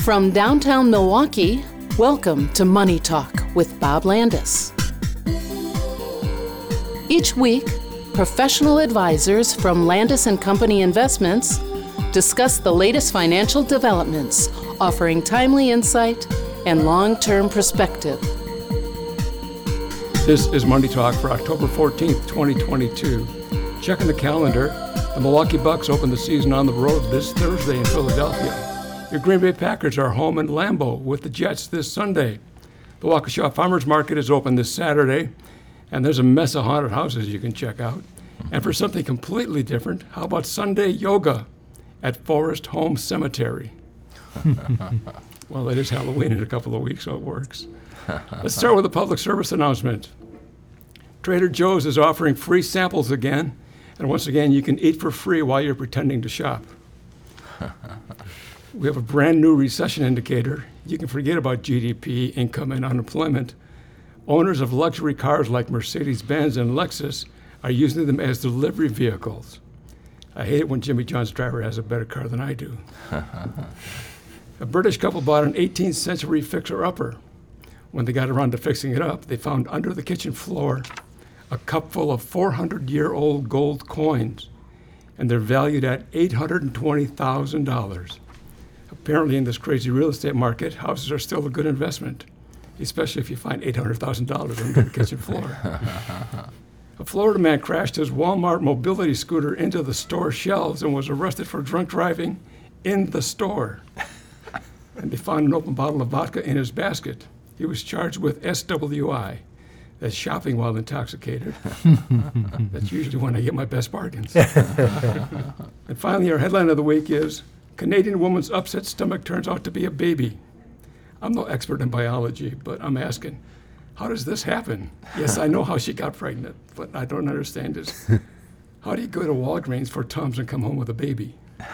From downtown Milwaukee, welcome to Money Talk with Bob Landis. Each week, professional advisors from Landis & Company Investments discuss the latest financial developments, offering timely insight and long-term perspective. This is Money Talk for October 14th, 2022. Checking the calendar, the Milwaukee Bucks open the season on the road this Thursday in Philadelphia. Your Green Bay Packers are home in Lambeau with the Jets this Sunday. The Waukesha Farmers Market is open this Saturday, and there's a mess of haunted houses you can check out. And for something completely different, how about Sunday yoga at Forest Home Cemetery? Well, it is Halloween in a couple of weeks, so it works. Let's start with a public service announcement. Trader Joe's is offering free samples again, and once again, you can eat for free while you're pretending to shop. We have a brand new recession indicator. You can forget about GDP, income, and unemployment. Owners of luxury cars like Mercedes-Benz and Lexus are using them as delivery vehicles. I hate it when Jimmy John's driver has a better car than I do. A British couple bought an 18th century fixer-upper. When they got around to fixing it up, they found under the kitchen floor a cup full of 400-year-old gold coins, and they're valued at $820,000. Apparently, in this crazy real estate market, houses are still a good investment, especially if you find $800,000 under the kitchen floor. A Florida man crashed his Walmart mobility scooter into the store shelves and was arrested for drunk driving in the store. And they found an open bottle of vodka in his basket. He was charged with SWI. That's shopping while intoxicated. That's usually when I get my best bargains. And finally, our headline of the week is, Canadian woman's upset stomach turns out to be a baby. I'm no expert in biology, but I'm asking, how does this happen? Yes, I know how she got pregnant, but I don't understand is, how do you go to Walgreens for Tums and come home with a baby?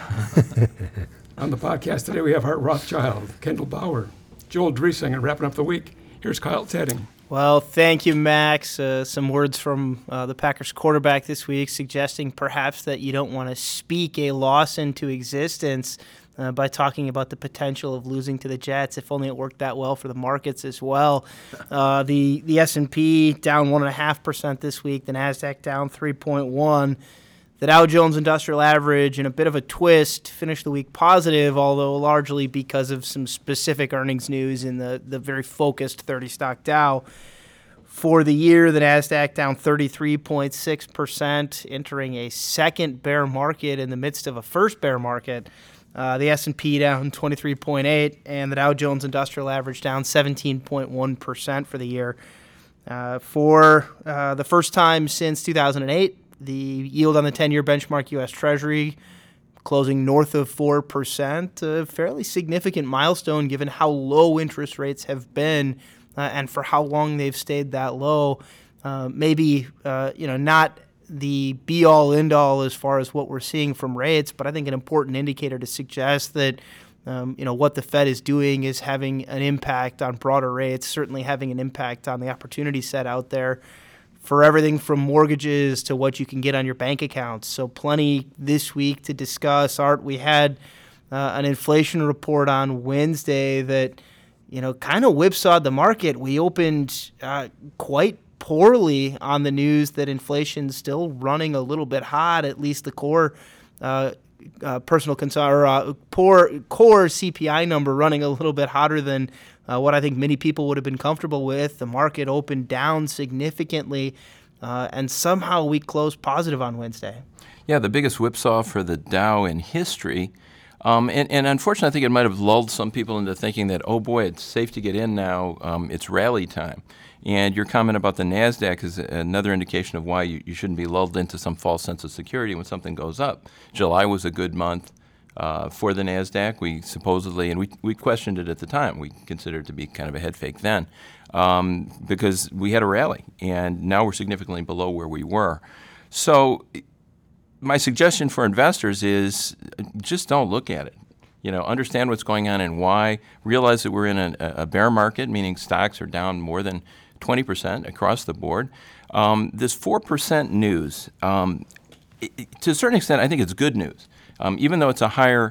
On the podcast today, we have Art Rothschild, Kendall Bauer, Joel Driesing, and wrapping up the week, here's Kyle Tedding. Well, thank you, Max. Some words from the Packers quarterback this week suggesting perhaps that you don't want to speak a loss into existence by talking about the potential of losing to the Jets. If only it worked that well for the markets as well. The S&P down 1.5% this week. The NASDAQ down 3.1%. The Dow Jones Industrial Average, in a bit of a twist, finished the week positive, although largely because of some specific earnings news in the very focused 30-stock Dow. For the year, the NASDAQ down 33.6%, entering a second bear market in the midst of a first bear market. The S&P down 23.8%, and the Dow Jones Industrial Average down 17.1% for the year. For the first time since 2008, the yield on the 10-year benchmark U.S. Treasury closing north of 4%, a fairly significant milestone given how low interest rates have been and for how long they've stayed that low. Maybe not the be-all, end-all as far as what we're seeing from rates, but I think an important indicator to suggest that what the Fed is doing is having an impact on broader rates, certainly having an impact on the opportunity set out there for everything from mortgages to what you can get on your bank accounts. So plenty this week to discuss. Art, we had an inflation report on Wednesday that, kind of whipsawed the market. We opened quite poorly on the news that inflation's still running a little bit hot, at least the core personal consumption core CPI number running a little bit hotter than what I think many people would have been comfortable with. The market opened down significantly, and somehow we closed positive on Wednesday. Yeah, the biggest whipsaw for the Dow in history. And unfortunately, I think it might have lulled some people into thinking that, oh boy, it's safe to get in now, it's rally time. And your comment about the NASDAQ is another indication of why you shouldn't be lulled into some false sense of security when something goes up. July was a good month for the NASDAQ. We supposedly, and we questioned it at the time, we considered it to be kind of a head fake then, because we had a rally, and now we're significantly below where we were. So my suggestion for investors is just don't look at it. Understand what's going on and why. Realize that we're in a bear market, meaning stocks are down more than 20% across the board. This 4% news, to a certain extent, I think it's good news. Even though it's a higher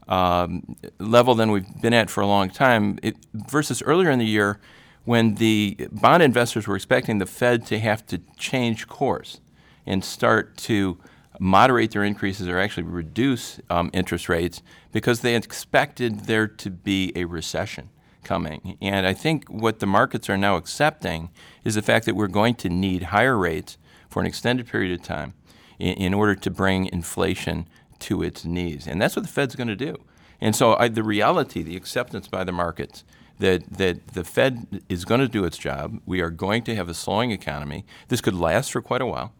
level than we've been at for a long time, versus earlier in the year when the bond investors were expecting the Fed to have to change course and start to moderate their increases or actually reduce interest rates because they expected there to be a recession coming. And I think what the markets are now accepting is the fact that we're going to need higher rates for an extended period of time in order to bring inflation to its knees. And that's what the Fed's going to do. And so the reality, the acceptance by the markets that the Fed is going to do its job, we are going to have a slowing economy. This could last for quite a while.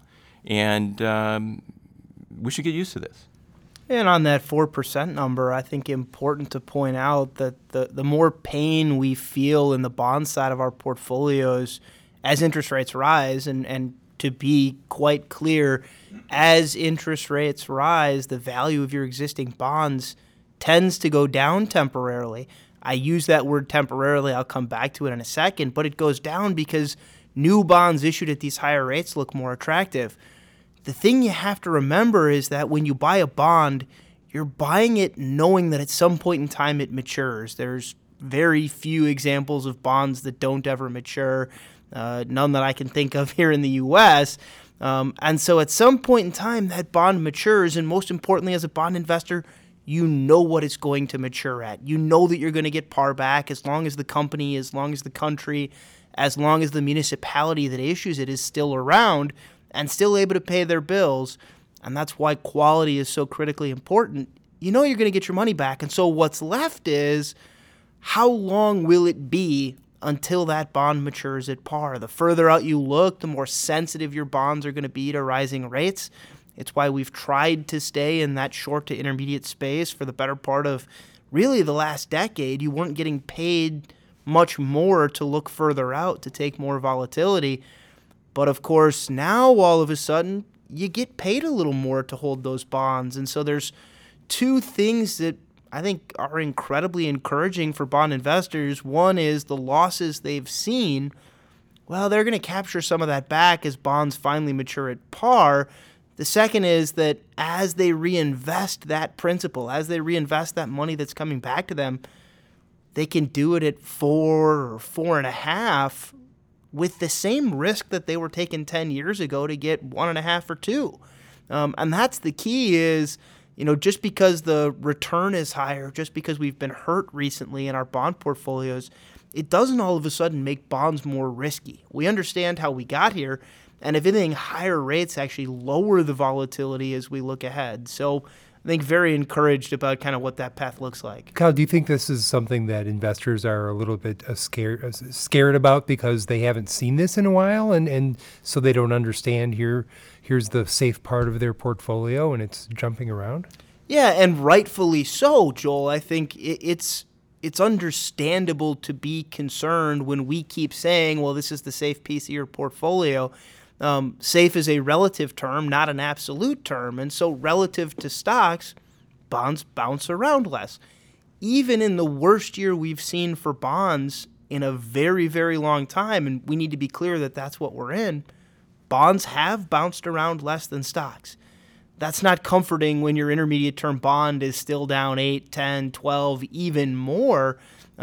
And we should get used to this. And on that 4% number, I think important to point out that the more pain we feel in the bond side of our portfolios as interest rates rise, and to be quite clear, as interest rates rise, the value of your existing bonds tends to go down temporarily. I use that word temporarily. I'll come back to it in a second, but it goes down because new bonds issued at these higher rates look more attractive. The thing you have to remember is that when you buy a bond, you're buying it knowing that at some point in time it matures. There's very few examples of bonds that don't ever mature, none that I can think of here in the U.S. And so at some point in time, that bond matures, and most importantly, as a bond investor, you know what it's going to mature at. You know that you're going to get par back as long as the company, as long as the country, as long as the municipality that issues it is still around and still able to pay their bills. And that's why quality is so critically important. You know you're going to get your money back. And so what's left is, how long will it be until that bond matures at par? The further out you look, the more sensitive your bonds are going to be to rising rates. It's why we've tried to stay in that short to intermediate space for the better part of really the last decade. You weren't getting paid much more to look further out, to take more volatility. But of course, now all of a sudden, you get paid a little more to hold those bonds. And so there's two things that I think are incredibly encouraging for bond investors. One is the losses they've seen. Well, they're going to capture some of that back as bonds finally mature at par. The second is that as they reinvest that principal, as they reinvest that money that's coming back to them, they can do it at 4 or 4.5 with the same risk that they were taking 10 years ago to get 1.5 or 2. And that's the key is, just because the return is higher, just because we've been hurt recently in our bond portfolios, it doesn't all of a sudden make bonds more risky. We understand how we got here, and if anything, higher rates actually lower the volatility as we look ahead. So I think very encouraged about kind of what that path looks like. Kyle, do you think this is something that investors are a little bit scared about because they haven't seen this in a while, and so they don't understand here's the safe part of their portfolio and it's jumping around? Yeah, and rightfully so, Joel. I think it's understandable to be concerned when we keep saying, well, this is the safe piece of your portfolio. Safe is a relative term, not an absolute term. And so relative to stocks, bonds bounce around less. Even in the worst year we've seen for bonds in a very, very long time, and we need to be clear that that's what we're in, bonds have bounced around less than stocks. That's not comforting when your intermediate term bond is still down 8, 10, 12, even more,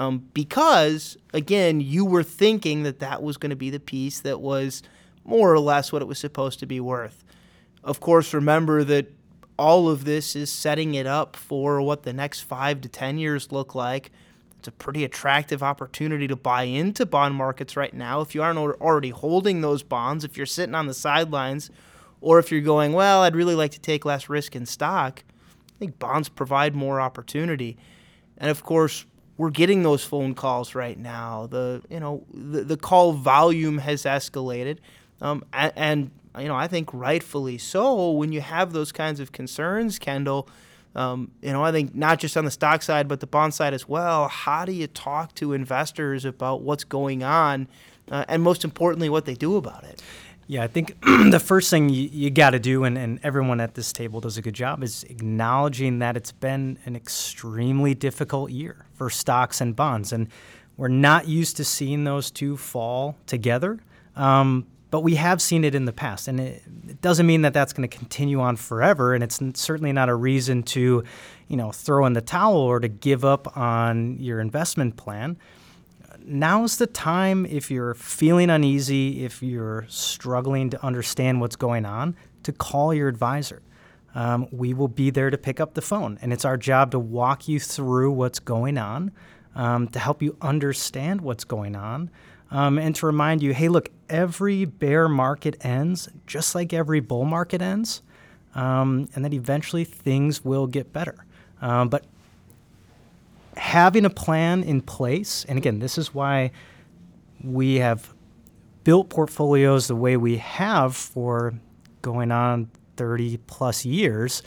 because, again, you were thinking that that was going to be the piece that was more or less what it was supposed to be worth. Of course, remember that all of this is setting it up for what the next 5 to 10 years look like. It's a pretty attractive opportunity to buy into bond markets right now. If you aren't already holding those bonds, if you're sitting on the sidelines, or if you're going, well, I'd really like to take less risk in stock, I think bonds provide more opportunity. And of course, we're getting those phone calls right now. The call volume has escalated. And I think rightfully so. When you have those kinds of concerns, Kendall, I think not just on the stock side, but the bond side as well, how do you talk to investors about what's going on and most importantly, what they do about it? Yeah, I think the first thing you got to do, and everyone at this table does a good job, is acknowledging that it's been an extremely difficult year for stocks and bonds. And we're not used to seeing those two fall together. But we have seen it in the past, and it doesn't mean that that's going to continue on forever, and it's certainly not a reason to, throw in the towel or to give up on your investment plan. Now's the time, if you're feeling uneasy, if you're struggling to understand what's going on, to call your advisor. We will be there to pick up the phone, and it's our job to walk you through what's going on, to help you understand what's going on, and to remind you, hey, look, every bear market ends just like every bull market ends, and that eventually things will get better. But having a plan in place, and again, this is why we have built portfolios the way we have for going on 30 plus years,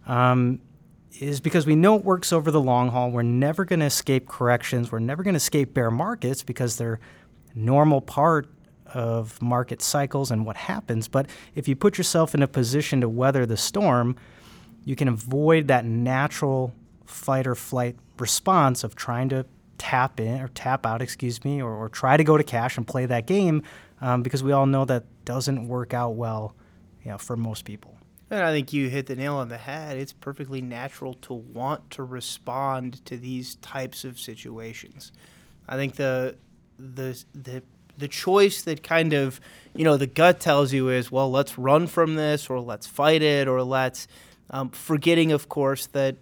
is because we know it works over the long haul. We're never going to escape corrections. We're never going to escape bear markets because they're a normal part of market cycles and what happens. But if you put yourself in a position to weather the storm, you can avoid that natural fight or flight response of trying to tap out, or try to go to cash and play that game, because we all know that doesn't work out well, for most people. And I think you hit the nail on the head. It's perfectly natural to want to respond to these types of situations. I think the choice that kind of, the gut tells you is, well, let's run from this, or let's fight it, or let's, forgetting, of course, that,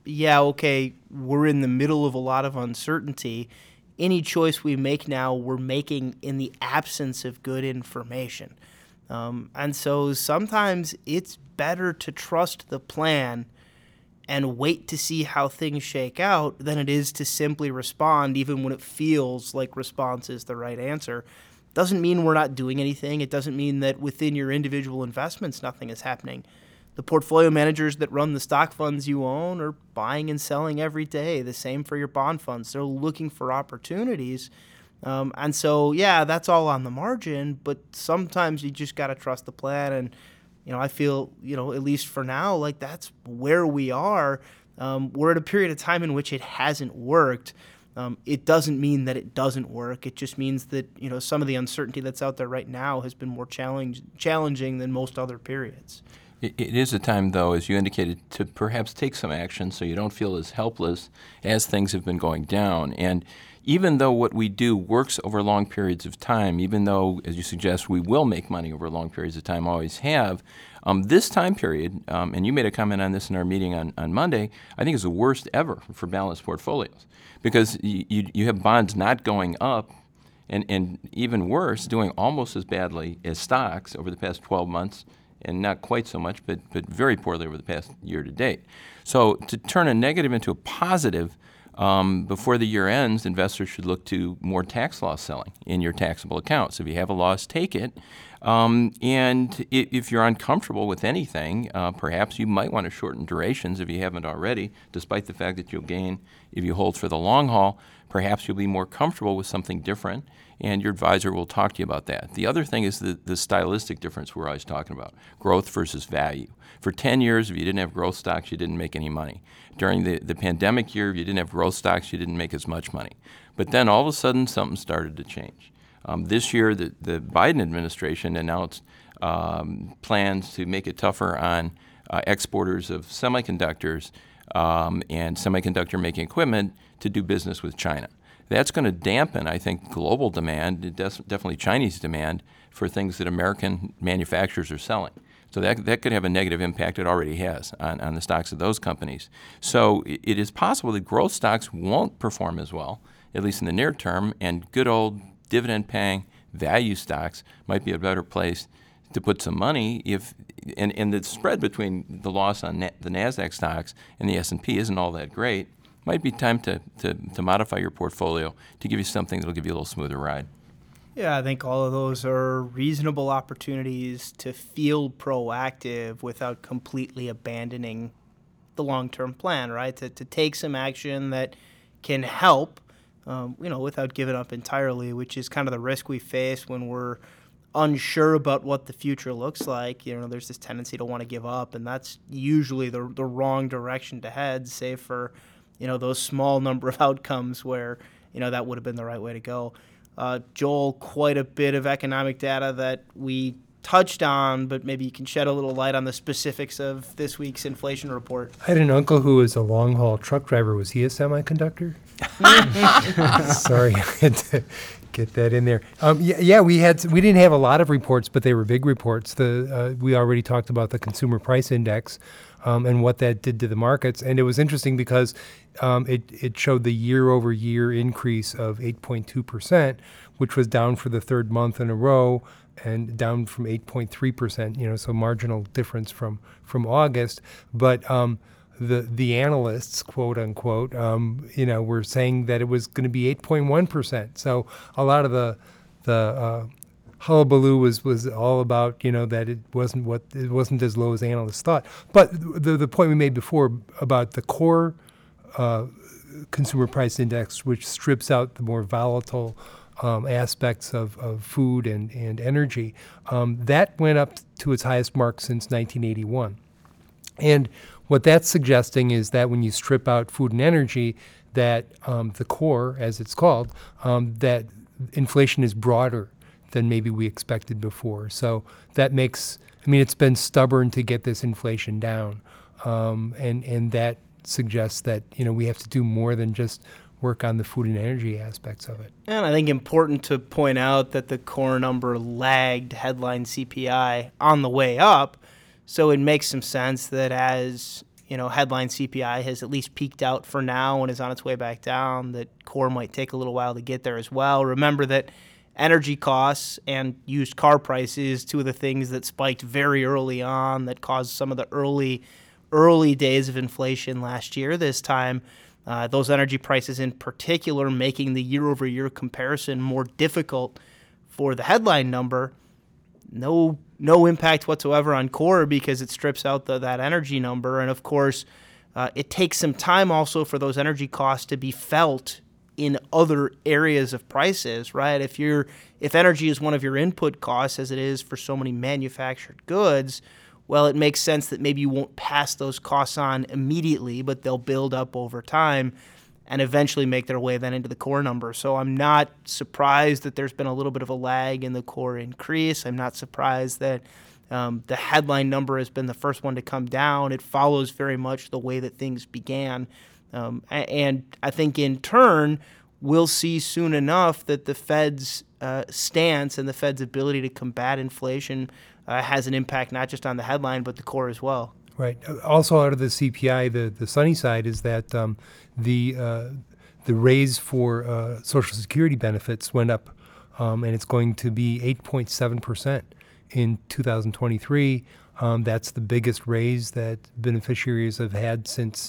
we're in the middle of a lot of uncertainty. Any choice we make now, we're making in the absence of good information. And so sometimes it's better to trust the plan and wait to see how things shake out than it is to simply respond even when it feels like response is the right answer. Doesn't mean we're not doing anything. It doesn't mean that within your individual investments nothing is happening. The portfolio managers that run the stock funds you own are buying and selling every day. The same for your bond funds. They're looking for opportunities. And so, that's all on the margin, but sometimes you just got to trust the plan. And, I feel, at least for now, like that's where we are. We're at a period of time in which it hasn't worked. It doesn't mean that it doesn't work. It just means that, some of the uncertainty that's out there right now has been more challenging than most other periods. It is a time, though, as you indicated, to perhaps take some action so you don't feel as helpless as things have been going down. And even though what we do works over long periods of time, even though, as you suggest, we will make money over long periods of time, always have, this time period, and you made a comment on this in our meeting on Monday, I think is the worst ever for balanced portfolios, because you have bonds not going up, and even worse, doing almost as badly as stocks over the past 12 months, and not quite so much, but very poorly over the past year to date. So to turn a negative into a positive before the year ends, investors should look to more tax loss selling in your taxable accounts. If you have a loss, take it. And if you're uncomfortable with anything, perhaps you might want to shorten durations if you haven't already, despite the fact that you'll gain if you hold for the long haul. Perhaps you'll be more comfortable with something different, and your advisor will talk to you about that. The other thing is the stylistic difference we're always talking about, growth versus value. For 10 years, if you didn't have growth stocks, you didn't make any money. During the pandemic year, if you didn't have growth stocks, you didn't make as much money. But then all of a sudden, something started to change. This year, the Biden administration announced plans to make it tougher on exporters of semiconductors and semiconductor making equipment to do business with China. That's going to dampen, I think, global demand, definitely Chinese demand, for things that American manufacturers are selling. So that could have a negative impact. It already has on the stocks of those companies. So it is possible that growth stocks won't perform as well, at least in the near term, and good old dividend-paying value stocks might be a better place to put some money and the spread between the loss on the NASDAQ stocks and the S&P isn't all that great. Might be time to modify your portfolio to give you something that will give you a little smoother ride. Yeah, I think all of those are reasonable opportunities to feel proactive without completely abandoning the long-term plan, right? To take some action that can help, without giving up entirely, which is kind of the risk we face when we're unsure about what the future looks like. There's this tendency to want to give up, and that's usually the wrong direction to head, save for those small number of outcomes where, that would have been the right way to go. Joel, quite a bit of economic data that we touched on, but maybe you can shed a little light on the specifics of this week's inflation report. I had an uncle who was a long-haul truck driver. Was he a semiconductor? Sorry, I had to get that in there. We didn't have a lot of reports, but they were big reports. We already talked about the consumer price index and what that did to the markets, and it was interesting because it showed the year-over-year increase of 8.2%, which was down for the third month in a row, and down from 8.3%. So marginal difference from August, but. The analysts, quote unquote, were saying that it was going to be 8.1%. So a lot of the hullabaloo was all about that it wasn't as low as analysts thought. But the point we made before about the core consumer price index, which strips out the more volatile aspects of food and energy, that went up to its highest mark since 1981, and what that's suggesting is that when you strip out food and energy, that the core, as it's called, that inflation is broader than maybe we expected before. So that makes, it's been stubborn to get this inflation down, and that suggests that we have to do more than just work on the food and energy aspects of it. And I think important to point out that the core number lagged headline CPI on the way up. So it makes some sense that as headline CPI has at least peaked out for now and is on its way back down, that core might take a little while to get there as well. Remember that energy costs and used car prices, two of the things that spiked very early on that caused some of the early days of inflation last year. This time, those energy prices in particular making the year-over-year comparison more difficult for the headline number. No impact whatsoever on core because it strips out that energy number. And, of course, it takes some time also for those energy costs to be felt in other areas of prices, right? If energy is one of your input costs, as it is for so many manufactured goods, well, it makes sense that maybe you won't pass those costs on immediately, but they'll build up over time and eventually make their way then into the core number. So I'm not surprised that there's been a little bit of a lag in the core increase. I'm not surprised that the headline number has been the first one to come down. It follows very much the way that things began. And I think in turn, we'll see soon enough that the Fed's stance and the Fed's ability to combat inflation has an impact not just on the headline, but the core as well. Right. Also, out of the CPI, the sunny side is that the raise for Social Security benefits went up, and it's going to be 8.7% in 2023. That's the biggest raise that beneficiaries have had since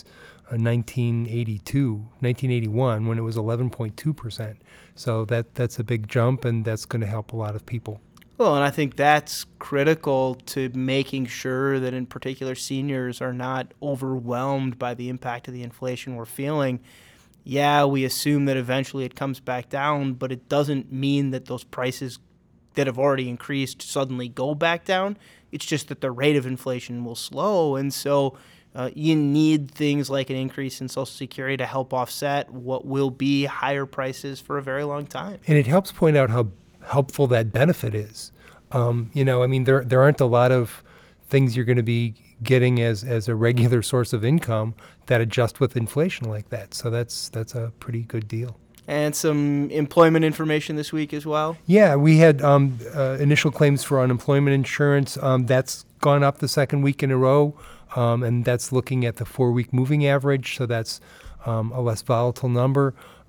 1981, when it was 11.2%. So that's a big jump, and that's going to help a lot of people. Well, and I think that's critical to making sure that in particular seniors are not overwhelmed by the impact of the inflation we're feeling. Yeah, we assume that eventually it comes back down, but it doesn't mean that those prices that have already increased suddenly go back down. It's just that the rate of inflation will slow. And so you need things like an increase in Social Security to help offset what will be higher prices for a very long time. And it helps point out how helpful that benefit is. There aren't a lot of things you're going to be getting as a regular source of income that adjust with inflation like that. So that's a pretty good deal. And some employment information this week as well? Yeah, we had initial claims for unemployment insurance. That's gone up the second week in a row, and that's looking at the 4-week moving average, so that's a less volatile number.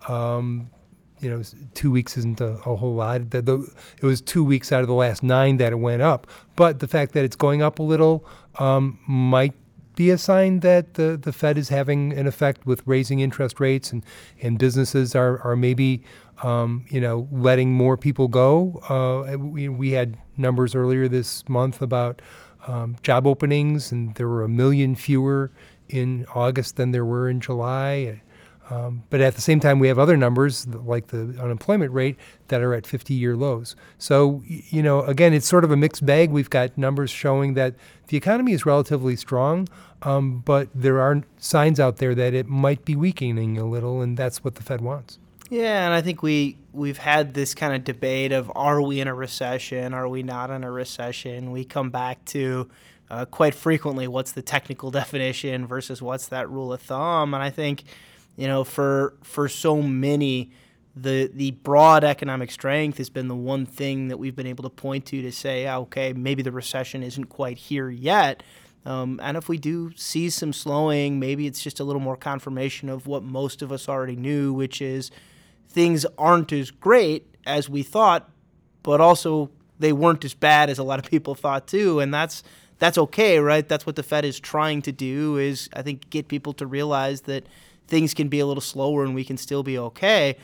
2 weeks isn't a whole lot. It was 2 weeks out of the last 9 that it went up. But the fact that it's going up a little might be a sign that the Fed is having an effect with raising interest rates, and businesses are maybe letting more people go. We had numbers earlier this month about job openings, and there were 1 million fewer in August than there were in July. But at the same time, we have other numbers, like the unemployment rate, that are at 50-year lows. So, again, it's sort of a mixed bag. We've got numbers showing that the economy is relatively strong, but there are signs out there that it might be weakening a little, and that's what the Fed wants. Yeah, and I think we've had this kind of debate of, are we in a recession? Are we not in a recession? We come back to quite frequently, what's the technical definition versus what's that rule of thumb? And I think, for so many, the broad economic strength has been the one thing that we've been able to point to say, okay, maybe the recession isn't quite here yet. And if we do see some slowing, maybe it's just a little more confirmation of what most of us already knew, which is things aren't as great as we thought, but also they weren't as bad as a lot of people thought too. And that's okay, right? That's what the Fed is trying to do, is I think get people to realize that things can be a little slower and we can still be okay.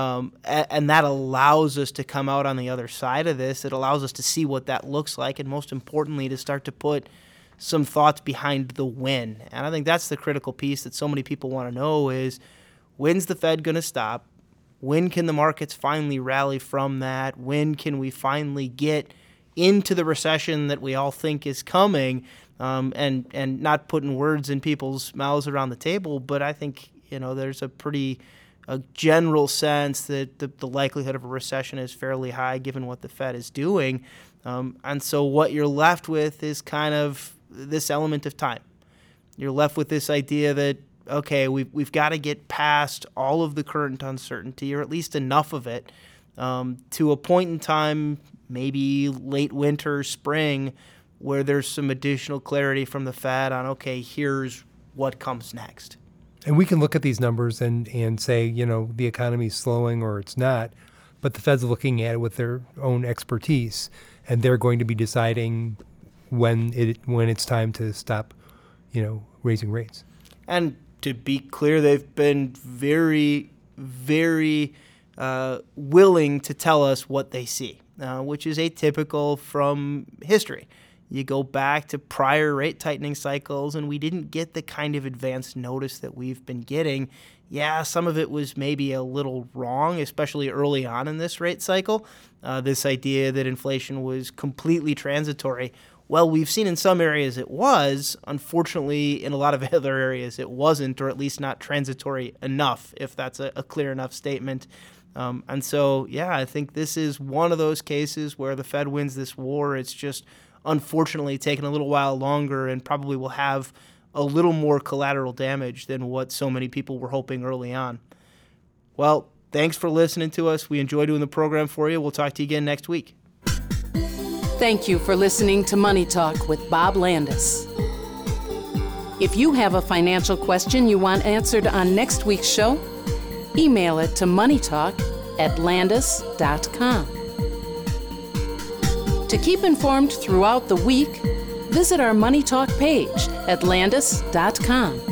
And that allows us to come out on the other side of this. It allows us to see what that looks like, and most importantly, to start to put some thoughts behind the when. And I think that's the critical piece that so many people want to know is, when's the Fed going to stop? When can the markets finally rally from that? When can we finally get into the recession that we all think is coming? And not putting words in people's mouths around the table, but I think there's a general sense that the likelihood of a recession is fairly high given what the Fed is doing. And so what you're left with is kind of this element of time. You're left with this idea that, okay, we've got to get past all of the current uncertainty, or at least enough of it, to a point in time, maybe late winter, spring, where there's some additional clarity from the Fed on, okay, here's what comes next. And we can look at these numbers and say, the economy's slowing or it's not, but the Fed's looking at it with their own expertise, and they're going to be deciding when it's time to stop, raising rates. And to be clear, they've been very, very willing to tell us what they see, which is atypical from history. You go back to prior rate tightening cycles, and we didn't get the kind of advance notice that we've been getting. Yeah, some of it was maybe a little wrong, especially early on in this rate cycle. This idea that inflation was completely transitory. Well, we've seen in some areas it was. Unfortunately, in a lot of other areas it wasn't, or at least not transitory enough, if that's a clear enough statement. And so, yeah, I think this is one of those cases where the Fed wins this war. It's just unfortunately taken a little while longer and probably will have a little more collateral damage than what so many people were hoping early on. Well, thanks for listening to us. We enjoy doing the program for you. We'll talk to you again next week. Thank you for listening to Money Talk with Bob Landis. If you have a financial question you want answered on next week's show, email it to moneytalk@landis.com. To keep informed throughout the week, visit our Money Talk page at landis.com.